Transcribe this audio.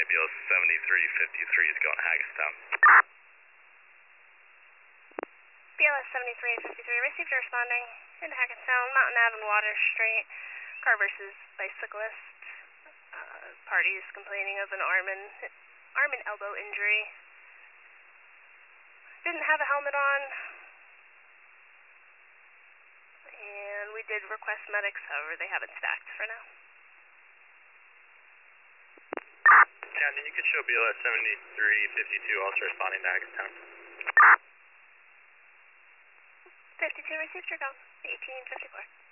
BLS 7353 is going to Hagerstown. BLS 7353, received a responding into Hackettstown, Mountain Ave and Water Street. Car versus bicyclist. Parties complaining of an arm and elbow injury. Didn't have a helmet on. And we did request medics, however they have it stacked for now. Camden, you could show BLS 7352 also responding to Hagerstown. 52 received your call, 1854.